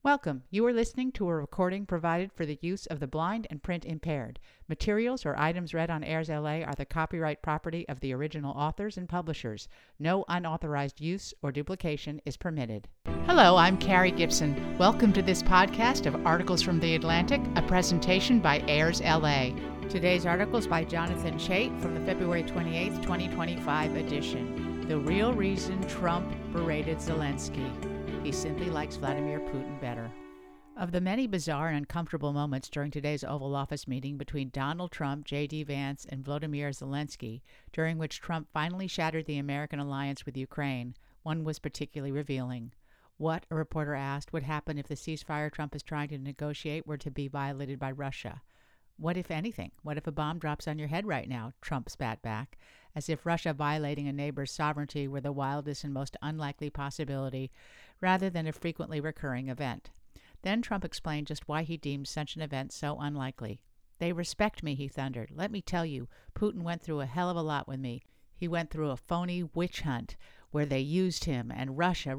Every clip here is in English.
Welcome. You are listening to a recording provided for the use of the blind and print impaired. Materials or items read on Airs LA are the copyright property of the original authors and publishers. No unauthorized use or duplication is permitted. Hello, I'm Carrie Gibson. Welcome to this podcast of Articles from the Atlantic, a presentation by Airs LA. Today's article is by Jonathan Chait from the February 28, 2025 edition. The real reason Trump berated Zelensky. He simply likes Vladimir Putin better. Of the many bizarre and uncomfortable moments during today's Oval Office meeting between Donald Trump, J.D. Vance, and Volodymyr Zelensky, during which Trump finally shattered the American alliance with Ukraine, one was particularly revealing. What, a reporter asked, would happen if the ceasefire Trump is trying to negotiate were to be violated by Russia? What, if anything? What if a bomb drops on your head right now? Trump spat back, as if Russia violating a neighbor's sovereignty were the wildest and most unlikely possibility, rather than a frequently recurring event. Then Trump explained just why he deemed such an event so unlikely. They respect me, he thundered. Let me tell you, Putin went through a hell of a lot with me. He went through a phony witch hunt where they used him, and Russia.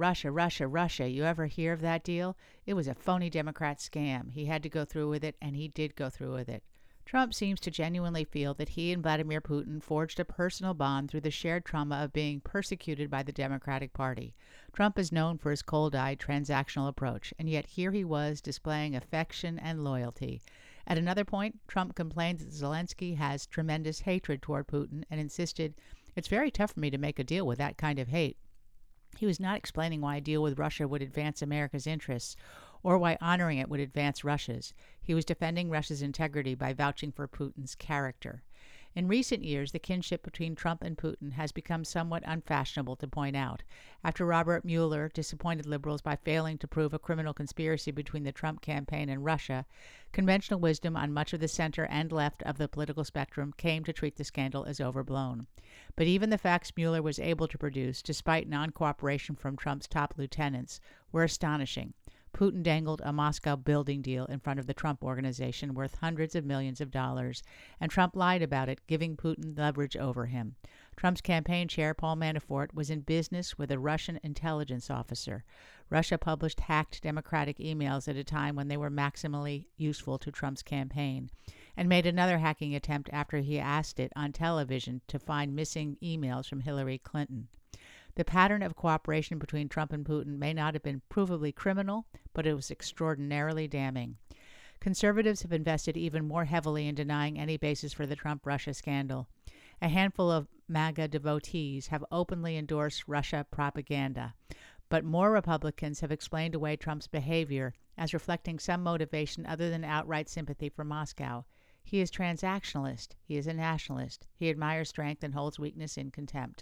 You ever hear of that deal? It was a phony Democrat scam. He had to go through with it, and he did go through with it. Trump seems to genuinely feel that he and Vladimir Putin forged a personal bond through the shared trauma of being persecuted by the Democratic Party. Trump is known for his cold-eyed, transactional approach, and yet here he was displaying affection and loyalty. At another point, Trump complained that Zelensky has tremendous hatred toward Putin and insisted, "It's very tough for me to make a deal with that kind of hate." He was not explaining why a deal with Russia would advance America's interests or why honoring it would advance Russia's. He was defending Russia's integrity by vouching for Putin's character. In recent years, the kinship between Trump and Putin has become somewhat unfashionable to point out. After Robert Mueller disappointed liberals by failing to prove a criminal conspiracy between the Trump campaign and Russia, conventional wisdom on much of the center and left of the political spectrum came to treat the scandal as overblown. But even the facts Mueller was able to produce, despite non-cooperation from Trump's top lieutenants, were astonishing. Putin dangled a Moscow building deal in front of the Trump Organization worth hundreds of millions of dollars, and Trump lied about it, giving Putin leverage over him. Trump's campaign chair, Paul Manafort, was in business with a Russian intelligence officer. Russia published hacked Democratic emails at a time when they were maximally useful to Trump's campaign, and made another hacking attempt after he asked it on television to find missing emails from Hillary Clinton. The pattern of cooperation between Trump and Putin may not have been provably criminal, but it was extraordinarily damning. Conservatives have invested even more heavily in denying any basis for the Trump-Russia scandal. A handful of MAGA devotees have openly endorsed Russia propaganda, but more Republicans have explained away Trump's behavior as reflecting some motivation other than outright sympathy for Moscow. He is transactionalist. He is a nationalist. He admires strength and holds weakness in contempt.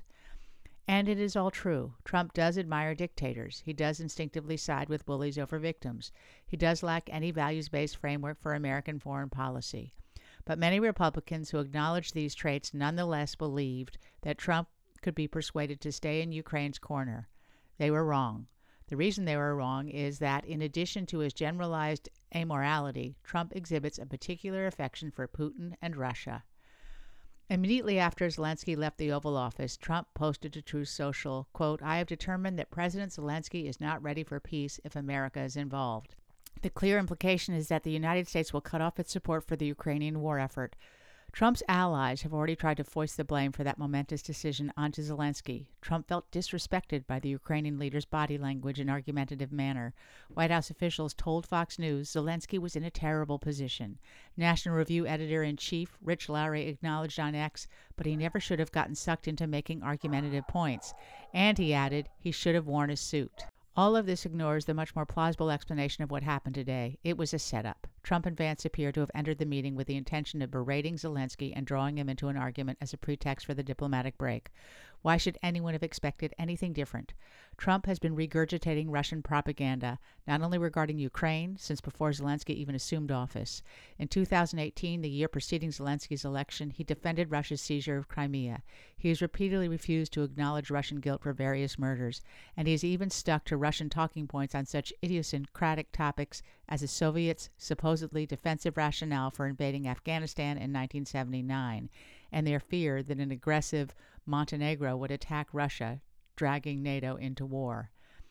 And it is all true. Trump does admire dictators. He does instinctively side with bullies over victims. He does lack any values-based framework for American foreign policy. But many Republicans who acknowledged these traits nonetheless believed that Trump could be persuaded to stay in Ukraine's corner. They were wrong. The reason they were wrong is that, in addition to his generalized amorality, Trump exhibits a particular affection for Putin and Russia. Immediately after Zelensky left the Oval Office, Trump posted to Truth Social, quote, "I have determined that President Zelensky is not ready for peace if America is involved." The clear implication is that the United States will cut off its support for the Ukrainian war effort. Trump's allies have already tried to foist the blame for that momentous decision onto Zelensky. Trump felt disrespected by the Ukrainian leader's body language and argumentative manner. White House officials told Fox News Zelensky was in a terrible position. National Review editor-in-chief Rich Lowry acknowledged on X, but he never should have gotten sucked into making argumentative points. And he added, he should have worn a suit. All of this ignores the much more plausible explanation of what happened today. It was a setup. Trump and Vance appear to have entered the meeting with the intention of berating Zelensky and drawing him into an argument as a pretext for the diplomatic break. Why should anyone have expected anything different? Trump has been regurgitating Russian propaganda, not only regarding Ukraine, since before Zelensky even assumed office. In 2018, the year preceding Zelensky's election, he defended Russia's seizure of Crimea. He has repeatedly refused to acknowledge Russian guilt for various murders, and he has even stuck to Russian talking points on such idiosyncratic topics as the Soviets' supposedly defensive rationale for invading Afghanistan in 1979, and their fear that an aggressive Montenegro would attack Russia, dragging NATO into war.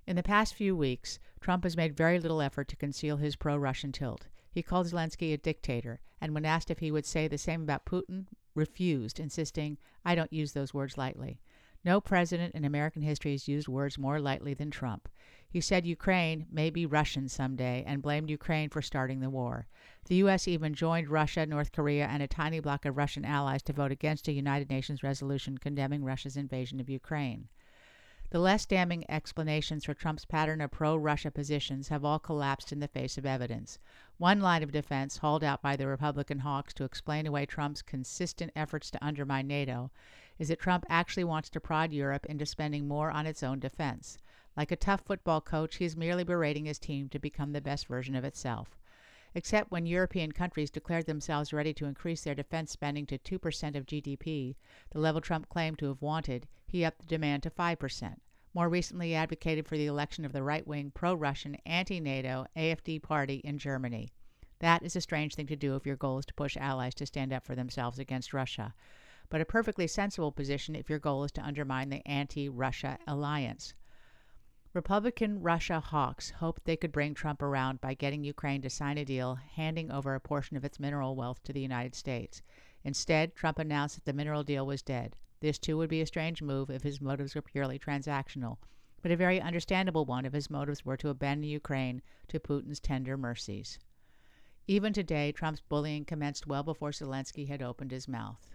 In the past few weeks, Trump has made very little effort to conceal his pro-Russian tilt. He called Zelensky a dictator, and when asked if he would say the same about Putin, refused, insisting, "I don't use those words lightly." No president in American history has used words more lightly than Trump. He said Ukraine may be Russian someday and blamed Ukraine for starting the war. The U.S. even joined Russia, North Korea, and a tiny bloc of Russian allies to vote against a United Nations resolution condemning Russia's invasion of Ukraine. The less damning explanations for Trump's pattern of pro-Russia positions have all collapsed in the face of evidence. One line of defense, hauled out by the Republican hawks to explain away Trump's consistent efforts to undermine NATO, is that Trump actually wants to prod Europe into spending more on its own defense. Like a tough football coach, he is merely berating his team to become the best version of itself. Except when European countries declared themselves ready to increase their defense spending to 2% of GDP, the level Trump claimed to have wanted, he upped the demand to 5%. More recently, he advocated for the election of the right-wing, pro-Russian, anti-NATO AfD party in Germany. That is a strange thing to do if your goal is to push allies to stand up for themselves against Russia, but a perfectly sensible position if your goal is to undermine the anti-Russia alliance. Republican Russia hawks hoped they could bring Trump around by getting Ukraine to sign a deal handing over a portion of its mineral wealth to the United States. Instead, Trump announced that the mineral deal was dead. This, too, would be a strange move if his motives were purely transactional, but a very understandable one if his motives were to abandon Ukraine to Putin's tender mercies. Even today, Trump's bullying commenced well before Zelensky had opened his mouth.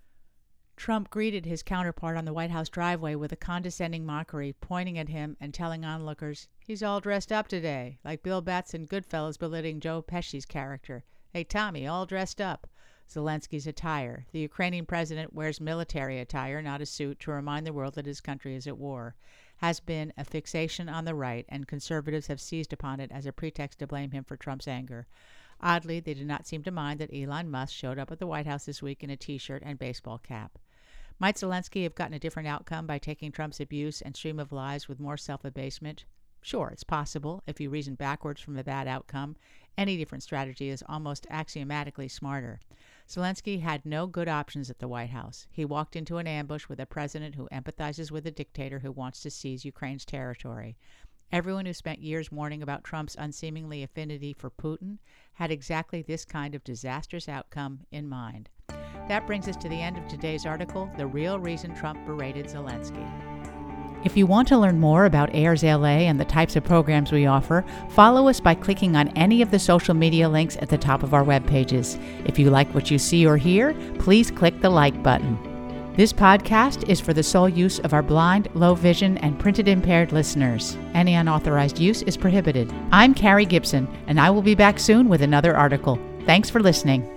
Trump greeted his counterpart on the White House driveway with a condescending mockery, pointing at him and telling onlookers, "He's all dressed up today," like Bill Batts in Goodfellas belittling Joe Pesci's character. "Hey, Tommy, all dressed up." Zelensky's attire. The Ukrainian president wears military attire, not a suit, to remind the world that his country is at war. Has been a fixation on the right, and conservatives have seized upon it as a pretext to blame him for Trump's anger. Oddly, they did not seem to mind that Elon Musk showed up at the White House this week in a T-shirt and baseball cap. Might Zelensky have gotten a different outcome by taking Trump's abuse and stream of lies with more self-abasement? Sure, it's possible. If you reason backwards from a bad outcome, any different strategy is almost axiomatically smarter. Zelensky had no good options at the White House. He walked into an ambush with a president who empathizes with a dictator who wants to seize Ukraine's territory. Everyone who spent years warning about Trump's unseemingly affinity for Putin had exactly this kind of disastrous outcome in mind. That brings us to the end of today's article, The Real Reason Trump Berated Zelensky. If you want to learn more about AIRS LA and the types of programs we offer, follow us by clicking on any of the social media links at the top of our web pages. If you like what you see or hear, please click the like button. This podcast is for the sole use of our blind, low vision, and printed impaired listeners. Any unauthorized use is prohibited. I'm Carrie Gibson, and I will be back soon with another article. Thanks for listening.